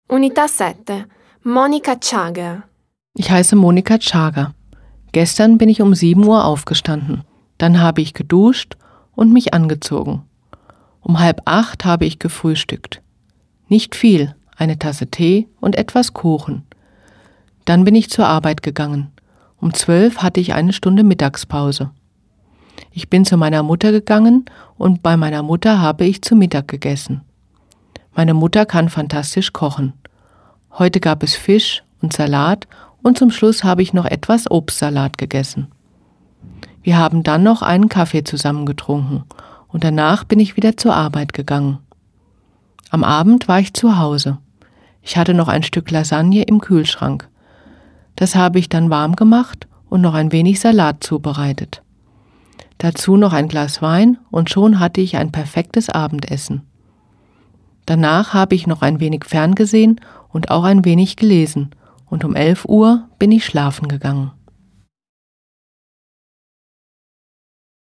Unità 7. Monika Chager. Ich heiße Monika Chager. Gestern bin ich um 7 Uhr aufgestanden. Dann habe ich geduscht und mich angezogen. Um 7:30 habe ich gefrühstückt. Nicht viel, eine Tasse Tee und etwas Kuchen. Dann bin ich zur Arbeit gegangen. Um 12 hatte ich eine Stunde Mittagspause. Ich bin zu meiner Mutter gegangen und bei meiner Mutter habe ich zu Mittag gegessen. Meine Mutter kann fantastisch kochen. Heute gab es Fisch und Salat und zum Schluss habe ich noch etwas Obstsalat gegessen. Wir haben dann noch einen Kaffee zusammen getrunken und danach bin ich wieder zur Arbeit gegangen. Am Abend war ich zu Hause. Ich hatte noch ein Stück Lasagne im Kühlschrank. Das habe ich dann warm gemacht und noch ein wenig Salat zubereitet. Dazu noch ein Glas Wein und schon hatte ich ein perfektes Abendessen. Danach habe ich noch ein wenig ferngesehen und auch ein wenig gelesen und um 11 Uhr bin ich schlafen gegangen.